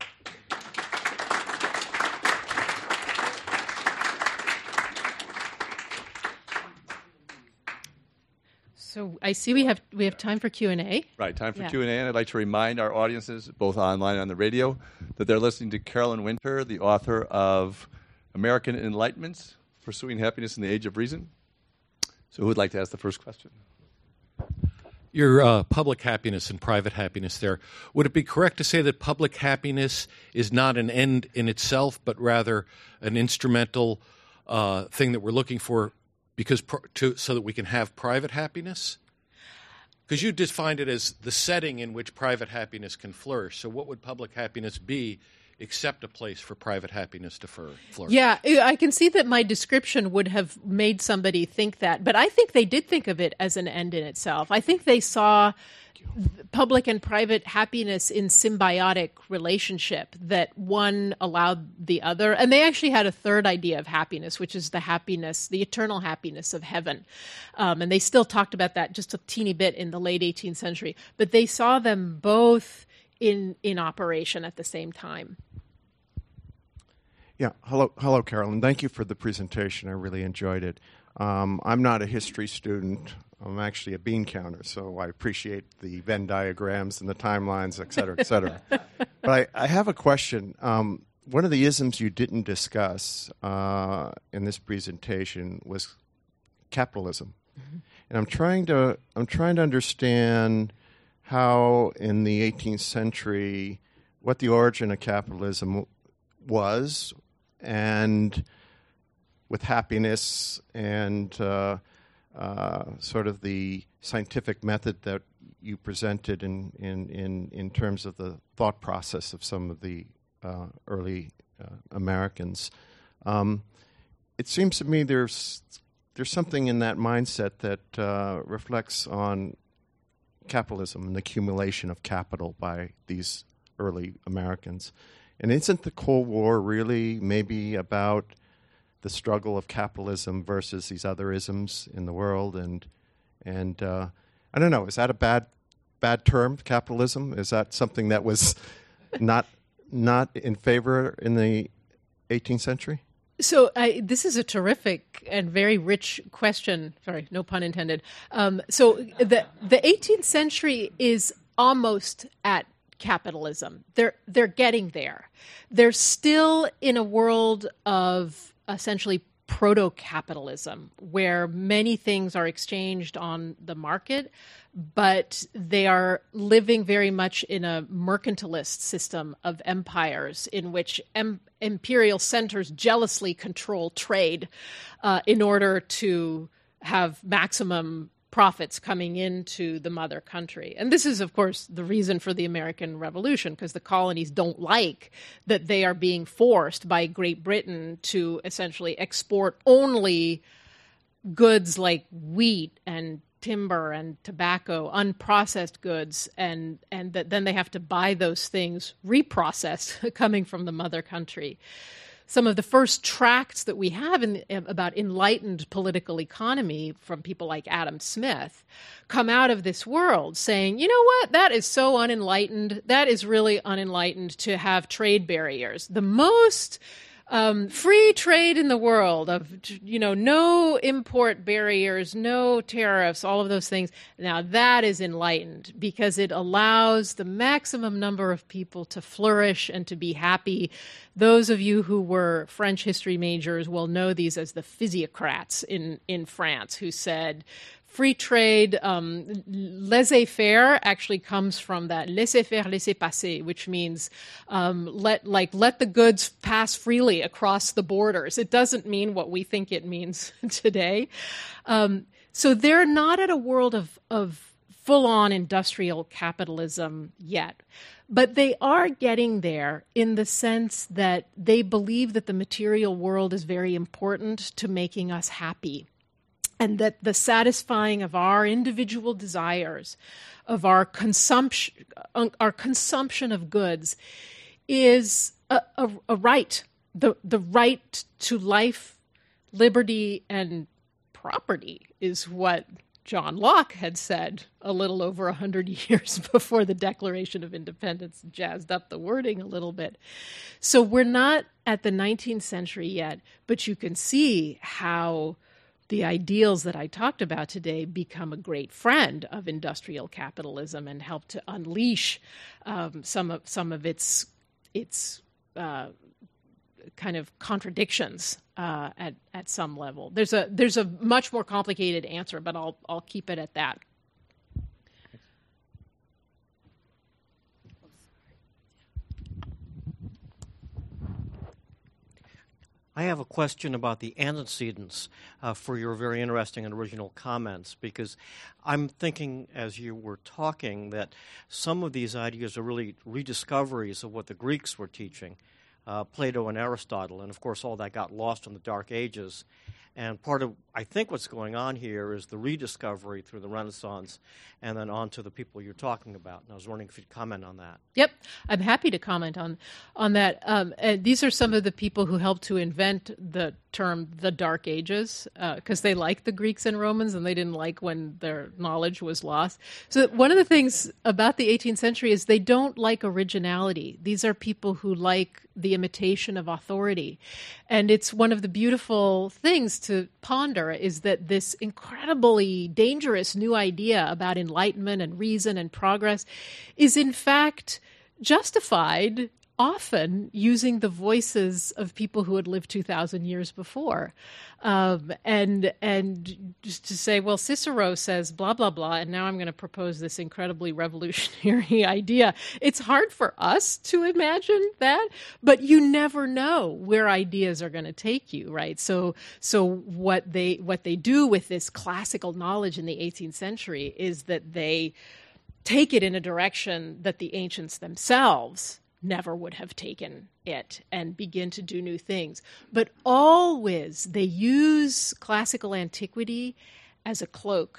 C: So I see we have we have time for Q and A.
B: Right, time for
C: Yeah.
B: Q and A, and I'd like to remind our audiences, both online and on the radio, that they're listening to Carolyn Winter, the author of American Enlightenment, Pursuing Happiness in the Age of Reason. So who would like to ask the first question?
D: Your uh, public happiness and private happiness there. Would it be correct to say that public happiness is not an end in itself, but rather an instrumental uh, thing that we're looking for because pr- to, so that we can have private happiness? Because you defined it as the setting in which private happiness can flourish. So what would public happiness be except a place for private happiness to fur- flourish?
C: Yeah, I can see that my description would have made somebody think that, but I think they did think of it as an end in itself. I think they saw public and private happiness in symbiotic relationship, that one allowed the other. And they actually had a third idea of happiness, which is the happiness, the eternal happiness of heaven. Um, and they still talked about that just a teeny bit in the late eighteenth century. But they saw them both in in operation at the same time.
E: Yeah, hello, hello, Carolyn. Thank you for the presentation. I really enjoyed it. Um, I'm not a history student. I'm actually a bean counter, so I appreciate the Venn diagrams and the timelines, et cetera, et cetera. But I, I have a question. Um, one of the isms you didn't discuss uh, in this presentation was capitalism, mm-hmm. and I'm trying to I'm trying to understand how, in the eighteenth century, what the origin of capitalism was, and with happiness and uh, uh, sort of the scientific method that you presented in, in, in, in terms of the thought process of some of the uh, early uh, Americans. Um, it seems to me there's there's something in that mindset that uh, reflects on capitalism and the accumulation of capital by these early Americans. And isn't the Cold War really maybe about the struggle of capitalism versus these other isms in the world? And and uh, I don't know, is that a bad bad term, capitalism? Is that something that was not not in favor in the eighteenth century?
C: So I, this is a terrific and very rich question. Sorry, no pun intended. Um, so the the eighteenth century is almost at capitalism. They're they're getting there. They're still in a world of essentially proto-capitalism, where many things are exchanged on the market, but they are living very much in a mercantilist system of empires in which em- imperial centers jealously control trade uh, in order to have maximum profits coming into the mother country. And this is, of course, the reason for the American Revolution, because the colonies don't like that they are being forced by Great Britain to essentially export only goods like wheat and timber and tobacco, unprocessed goods, and, and that then they have to buy those things reprocessed coming from the mother country. Some of the first tracts that we have in, about enlightened political economy from people like Adam Smith come out of this world saying, you know what, that is so unenlightened. That is really unenlightened to have trade barriers. The most um, free trade in the world of, you know, no import barriers, no tariffs, all of those things. Now that is enlightened because it allows the maximum number of people to flourish and to be happy. Those of you who were French history majors will know these as the physiocrats in, in France, who said free trade, um, laissez-faire actually comes from that laissez-faire, laissez-passer, which means um, let like let the goods pass freely across the borders. It doesn't mean what we think it means today. Um, so they're not at a world of, of full-on industrial capitalism yet. But they are getting there in the sense that they believe that the material world is very important to making us happy, and that the satisfying of our individual desires, of our consumption, our consumption of goods, is a, a, a right, the the right to life, liberty, and property is what John Locke had said a little over a hundred years before the Declaration of Independence jazzed up the wording a little bit. So we're not at the nineteenth century yet, but you can see how the ideals that I talked about today become a great friend of industrial capitalism and help to unleash um, some of some of its its uh, kind of contradictions uh, at at some level. There's a there's a much more complicated answer, but I'll I'll keep it at that.
F: I have a question about the antecedents uh, for your very interesting and original comments, because I'm thinking as you were talking that some of these ideas are really rediscoveries of what the Greeks were teaching, uh, Plato and Aristotle, and of course all that got lost in the Dark Ages. And part of, I think what's going on here is the rediscovery through the Renaissance and then on to the people you're talking about. And I was wondering if you'd comment on that.
C: Yep, I'm happy to comment on on that. Um, and these are some of the people who helped to invent the term the Dark Ages, because uh, they liked the Greeks and Romans and they didn't like when their knowledge was lost. So one of the things about the eighteenth century is they don't like originality. These are people who like the imitation of authority. And it's one of the beautiful things to ponder is that this incredibly dangerous new idea about enlightenment and reason and progress is in fact justified often using the voices of people who had lived two thousand years before. Um, and and just to say, well, Cicero says blah, blah, blah, and now I'm going to propose this incredibly revolutionary idea. It's hard for us to imagine that, but you never know where ideas are going to take you, right? So so what they what they do with this classical knowledge in the eighteenth century is that they take it in a direction that the ancients themselves never would have taken it and begin to do new things. But always they use classical antiquity as a cloak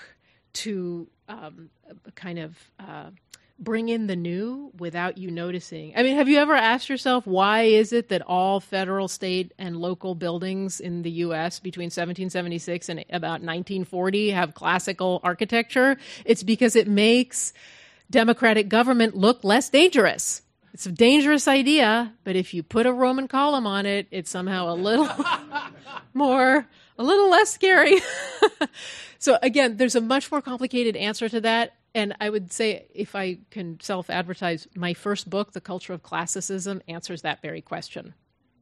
C: to um, kind of uh, bring in the new without you noticing. I mean, have you ever asked yourself, why is it that all federal, state, and local buildings in the U S between seventeen seventy-six and about nineteen forty have classical architecture? It's because it makes democratic government look less dangerous. It's a dangerous idea, but if you put a Roman column on it, it's somehow a little more, a little less scary. So again, there's a much more complicated answer to that. And I would say, if I can self-advertise, my first book, The Culture of Classicism, answers that very question.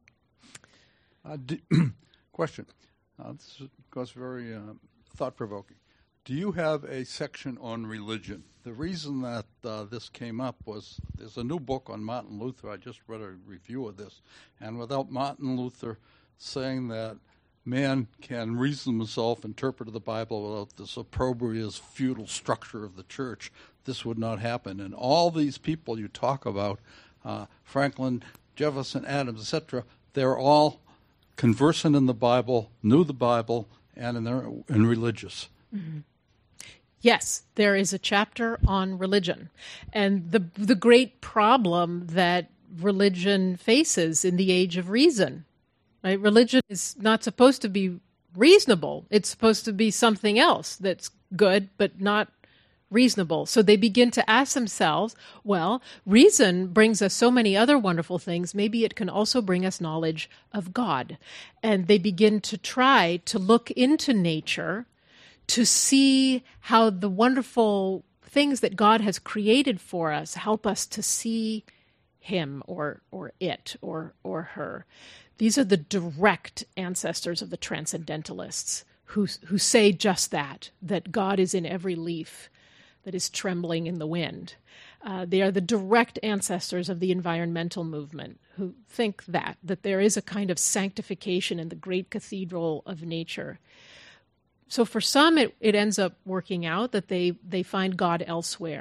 G: Uh, do, question. Uh, this is, of course, very uh, thought-provoking. Do you have a section on religion? The reason that uh, this came up was there's a new book on Martin Luther. I just read a review of this. And without Martin Luther saying that man can reason himself, interpret the Bible without this opprobrious feudal structure of the church, this would not happen. And all these people you talk about, uh, Franklin, Jefferson, Adams, et cetera, they're all conversant in the Bible, knew the Bible, and, in their, and religious.
C: Mm-hmm. Yes, there is a chapter on religion. And the the great problem that religion faces in the age of reason, right? Religion is not supposed to be reasonable. It's supposed to be something else that's good, but not reasonable. So they begin to ask themselves, well, reason brings us so many other wonderful things. Maybe it can also bring us knowledge of God. And they begin to try to look into nature to see how the wonderful things that God has created for us help us to see him or or it or or her. These are the direct ancestors of the transcendentalists who who say just that, that God is in every leaf that is trembling in the wind. Uh, they are the direct ancestors of the environmental movement who think that, that there is a kind of sanctification in the great cathedral of nature. So for some, it, it ends up working out that they, they find God elsewhere.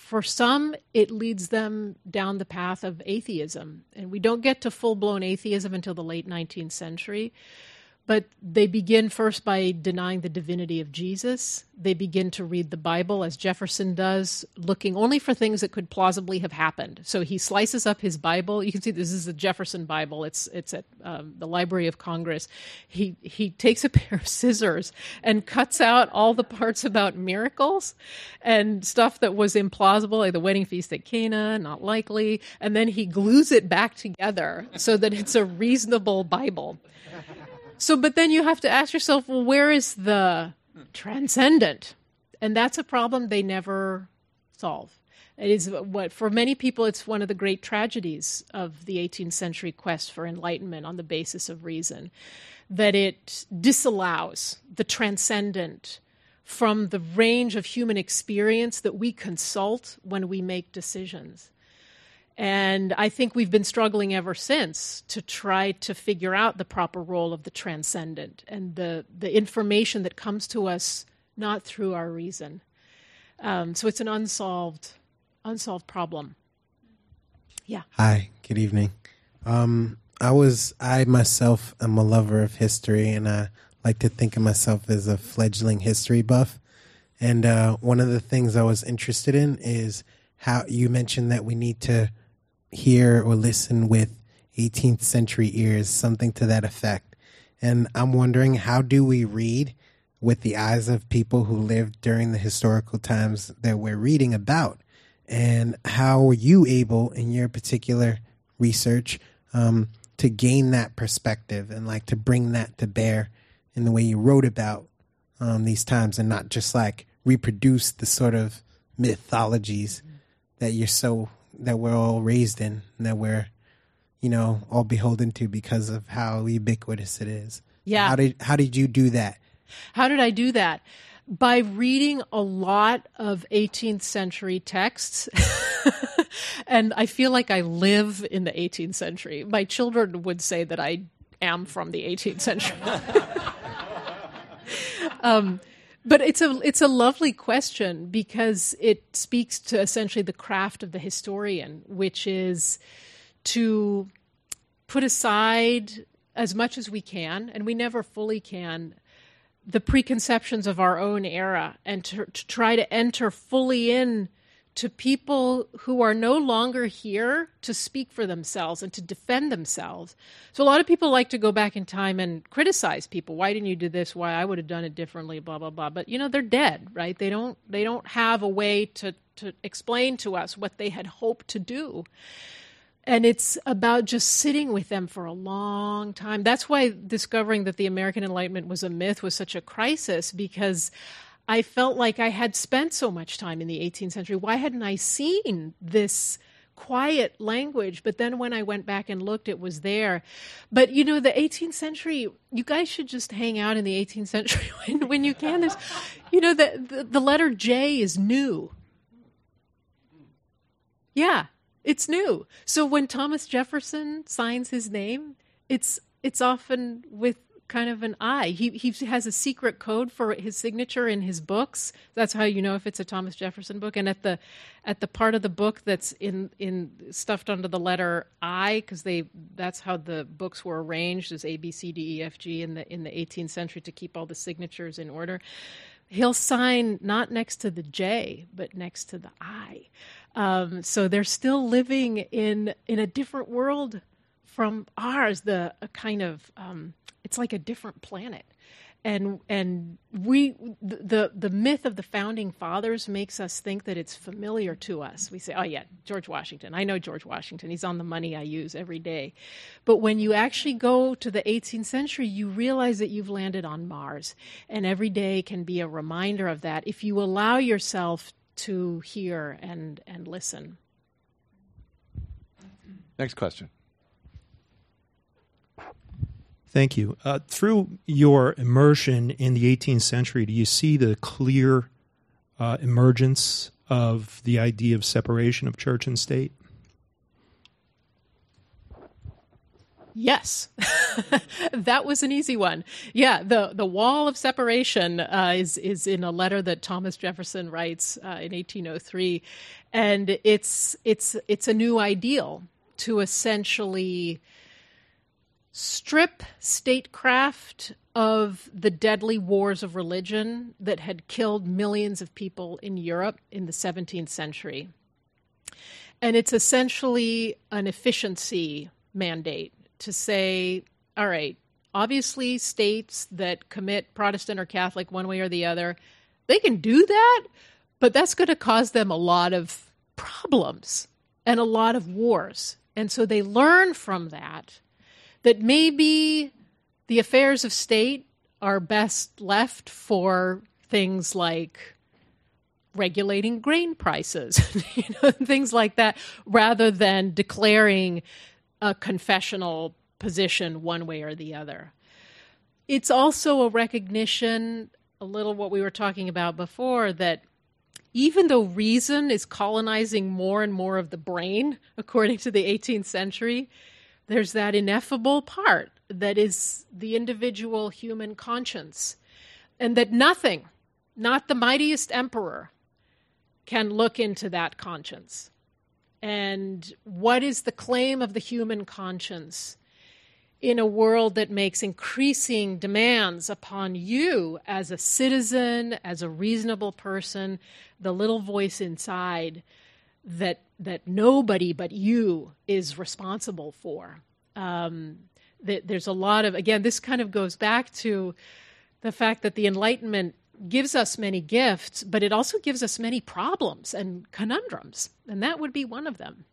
C: for some, it leads them down the path of atheism. And we don't get to full-blown atheism until the late nineteenth century. But they begin first by denying the divinity of Jesus. They begin to read the Bible, as Jefferson does, looking only for things that could plausibly have happened. So he slices up his Bible. You can see this is the Jefferson Bible. It's it's at um, the Library of Congress. He he takes a pair of scissors and cuts out all the parts about miracles and stuff that was implausible, like the wedding feast at Cana, not likely. And then he glues it back together so that it's a reasonable Bible. So, but then you have to ask yourself, well, where is the transcendent? And that's a problem they never solve. It is what, for many people, it's one of the great tragedies of the eighteenth century quest for enlightenment on the basis of reason, that it disallows the transcendent from the range of human experience that we consult when we make decisions. And I think we've been struggling ever since to try to figure out the proper role of the transcendent and the, the information that comes to us not through our reason. Um, so it's an unsolved, unsolved problem. Yeah.
H: Hi, good evening. Um, I was, I myself am a lover of history, and I like to think of myself as a fledgling history buff. And uh, one of the things I was interested in is how you mentioned that we need to hear or listen with eighteenth century ears, something to that effect. And I'm wondering, how do we read with the eyes of people who lived during the historical times that we're reading about? And how were you able, in your particular research, um, to gain that perspective and like to bring that to bear in the way you wrote about um, these times, and not just like reproduce the sort of mythologies that you're so that we're all raised in, and that we're, you know, all beholden to because of how ubiquitous it is.
C: Yeah.
H: How did how did you do that?
C: How did I do that? By reading a lot of eighteenth century texts. And I feel like I live in the eighteenth century. My children would say that I am from the eighteenth century. um, But it's a it's a lovely question, because it speaks to essentially the craft of the historian, which is to put aside as much as we can, and we never fully can, the preconceptions of our own era, and to, to try to enter fully in to people who are no longer here to speak for themselves and to defend themselves. So a lot of people like to go back in time and criticize people. Why didn't you do this? Why I would have done it differently, blah, blah, blah. But, you know, they're dead, right? They don't they don't have a way to, to explain to us what they had hoped to do. And it's about just sitting with them for a long time. That's why discovering that the American Enlightenment was a myth was such a crisis, because I felt like I had spent so much time in the eighteenth century. Why hadn't I seen this quiet language? But then when I went back and looked, it was there. But, you know, the eighteenth century, you guys should just hang out in the eighteenth century when, when you can. There's, you know, the, the, the letter J is new. Yeah, it's new. So when Thomas Jefferson signs his name, it's it's often with kind of an I. He he has a secret code for his signature in his books. That's how you know if it's a Thomas Jefferson book. And at the at the part of the book that's in in stuffed under the letter I, because they that's how the books were arranged, as A B C D E F G in the in the eighteenth century, to keep all the signatures in order. He'll sign not next to the J, but next to the I. Um, so they're still living in in a different world from ours. The a kind of um, it's like a different planet, and and we the the myth of the founding fathers makes us think that it's familiar to us. We say, oh yeah, George Washington. I know George Washington. He's on the money I use every day. But when you actually go to the eighteenth century, you realize that you've landed on Mars, and every day can be a reminder of that if you allow yourself to hear and and listen.
B: Next question.
I: Thank you. Uh, through your immersion in the eighteenth century, do you see the clear uh, emergence of the idea of separation of church and state?
C: Yes, that was an easy one. Yeah, the, the wall of separation uh, is is in a letter that Thomas Jefferson writes uh, in eighteen oh three, and it's it's it's a new ideal to essentially strip statecraft of the deadly wars of religion that had killed millions of people in Europe in the seventeenth century. And it's essentially an efficiency mandate to say, all right, obviously states that commit Protestant or Catholic one way or the other, they can do that, but that's going to cause them a lot of problems and a lot of wars. And so they learn from that, that maybe the affairs of state are best left for things like regulating grain prices, you know, things like that, rather than declaring a confessional position one way or the other. It's also a recognition, a little what we were talking about before, that even though reason is colonizing more and more of the brain, according to the eighteenth century, there's that ineffable part that is the individual human conscience, and that nothing, not the mightiest emperor, can look into that conscience. And what is the claim of the human conscience in a world that makes increasing demands upon you as a citizen, as a reasonable person, the little voice inside that that nobody but you is responsible for? Um, that there's a lot of, again, this kind of goes back to the fact that the Enlightenment gives us many gifts, but it also gives us many problems and conundrums, and that would be one of them.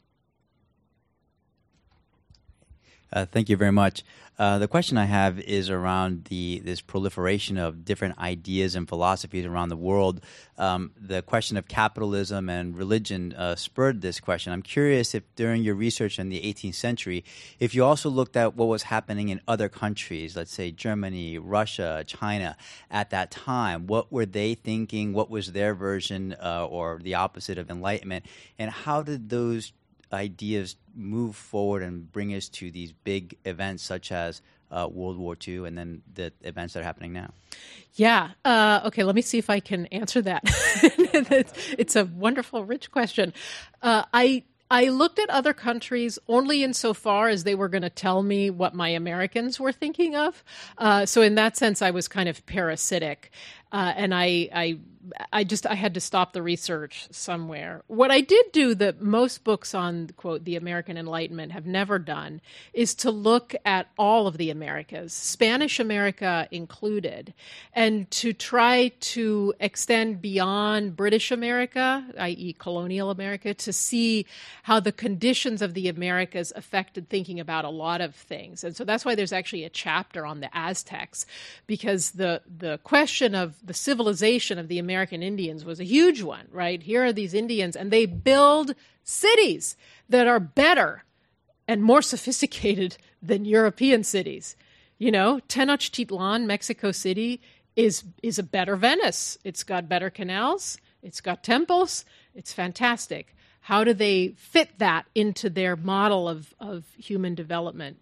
J: Uh, thank you very much. Uh, the question I have is around the this proliferation of different ideas and philosophies around the world. Um, the question of capitalism and religion uh, spurred this question. I'm curious if during your research in the eighteenth century, if you also looked at what was happening in other countries, let's say Germany, Russia, China, at that time. What were they thinking? What was their version uh, or the opposite of Enlightenment? And how did those ideas move forward and bring us to these big events such as uh, World War Two and then the events that are happening now?
C: Yeah. Uh, okay, let me see if I can answer that. it's, it's a wonderful, rich question. Uh, I I looked at other countries only insofar as they were going to tell me what my Americans were thinking of. Uh, so in that sense, I was kind of parasitic. Uh, and I, I, I just, I had to stop the research somewhere. What I did do that most books on, quote, the American Enlightenment have never done is to look at all of the Americas, Spanish America included, and to try to extend beyond British America, that is colonial America, to see how the conditions of the Americas affected thinking about a lot of things. And so that's why there's actually a chapter on the Aztecs, because the, the question of the civilization of the American Indians was a huge one, right? Here are these Indians, and they build cities that are better and more sophisticated than European cities. You know, Tenochtitlan, Mexico City, is is a better Venice. It's got better canals. It's got temples. It's fantastic. How do they fit that into their model of, of human development?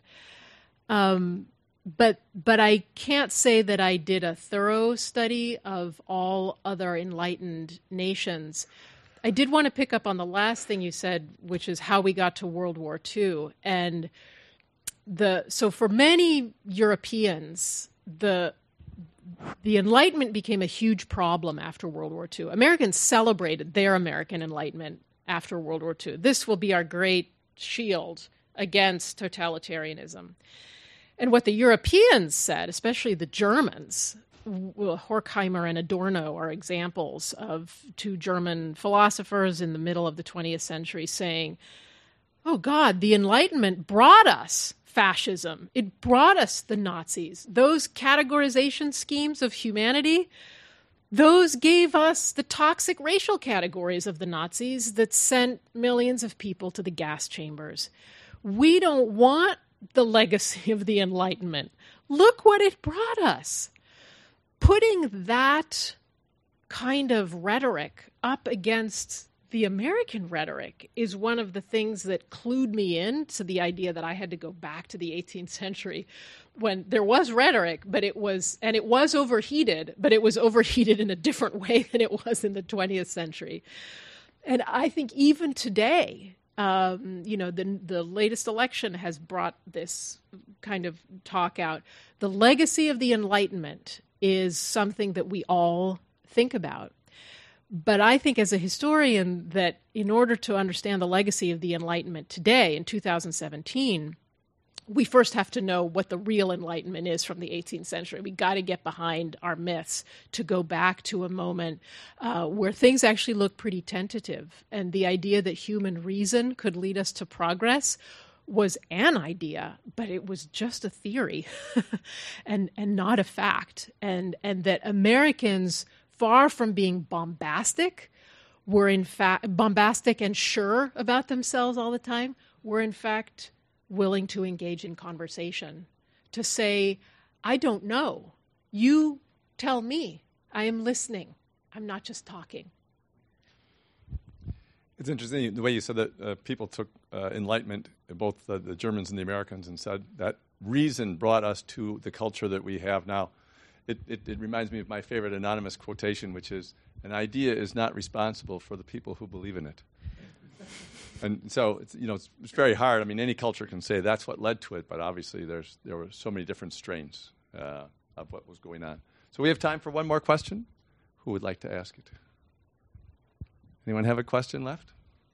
C: Um, But but I can't say that I did a thorough study of all other enlightened nations. I did want to pick up on the last thing you said, which is how we got to World War Two. And the so for many Europeans, the the Enlightenment became a huge problem after World War Two. Americans celebrated their American Enlightenment after World War Two. This will be our great shield against totalitarianism. And what the Europeans said, especially the Germans, Horkheimer and Adorno are examples of two German philosophers in the middle of the twentieth century saying, oh God, the Enlightenment brought us fascism. It brought us the Nazis. Those categorization schemes of humanity, those gave us the toxic racial categories of the Nazis that sent millions of people to the gas chambers. We don't want the legacy of the Enlightenment. Look what it brought us. Putting that kind of rhetoric up against the American rhetoric is one of the things that clued me in to the idea that I had to go back to the eighteenth century when there was rhetoric, but it was, and it was overheated, but it was overheated in a different way than it was in the twentieth century. And I think even today, um, you know, the, the latest election has brought this kind of talk out. The legacy of the Enlightenment is something that we all think about. But I think as a historian that in order to understand the legacy of the Enlightenment today in two thousand seventeen, we first have to know what the real Enlightenment is from the eighteenth century. We got to get behind our myths to go back to a moment uh, where things actually look pretty tentative. And the idea that human reason could lead us to progress was an idea, but it was just a theory and, and not a fact. And, and that Americans, far from being bombastic, were in fact bombastic and sure about themselves all the time, were in fact willing to engage in conversation, to say, I don't know. You tell me. I am listening. I'm not just talking.
B: It's interesting the way you said that uh, people took uh, Enlightenment, both the, the Germans and the Americans, and said that reason brought us to the culture that we have now. It, it, it reminds me of my favorite anonymous quotation, which is, an idea is not responsible for the people who believe in it. And so, it's, you know, it's, it's very hard. I mean, any culture can say that's what led to it, but obviously there's there were so many different strains uh, of what was going on. So we have time for one more question. Who would like to ask it? Anyone have a question left?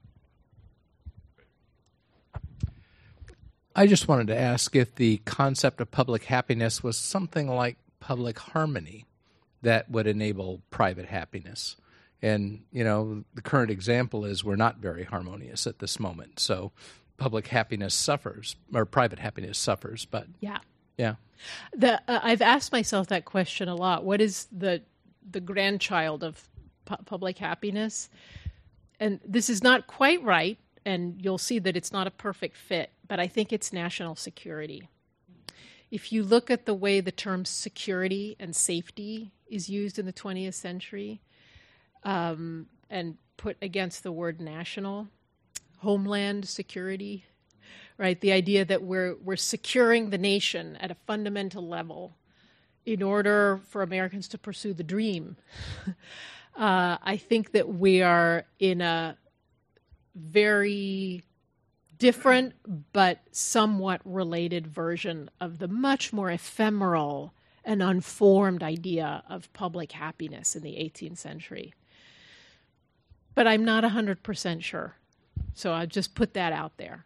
K: I just wanted to ask if the concept of public happiness was something like public harmony that would enable private happiness. And, you know, the current example is we're not very harmonious at this moment. So public happiness suffers, or private happiness suffers. But
C: yeah.
K: Yeah.
C: The, uh, I've asked myself that question a lot. What is the the grandchild of pu- public happiness? And this is not quite right, and you'll see that it's not a perfect fit, but I think it's national security. If you look at the way the term security and safety is used in the twentieth century, um, and put against the word national, homeland security, right? The idea that we're we're securing the nation at a fundamental level in order for Americans to pursue the dream. uh, I think that we are in a very different but somewhat related version of the much more ephemeral and unformed idea of public happiness in the eighteenth century. But I'm not one hundred percent sure. So I'll just put that out there.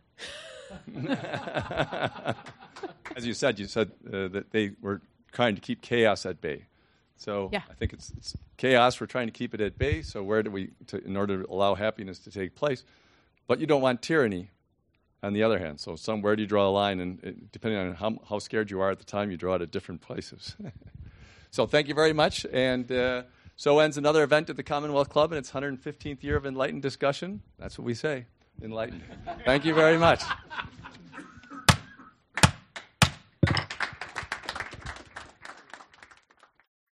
B: As you said, you said uh, that they were trying to keep chaos at bay. So
C: yeah.
B: I think it's, it's chaos. We're trying to keep it at bay. So where do we, to, in order to allow happiness to take place? But you don't want tyranny on the other hand. So some, where do you draw a line? And it, depending on how, how scared you are at the time, you draw it at different places. So thank you very much. And uh, so ends another event at the Commonwealth Club in its one hundred fifteenth year of enlightened discussion. That's what we say, enlightened. Thank you very much.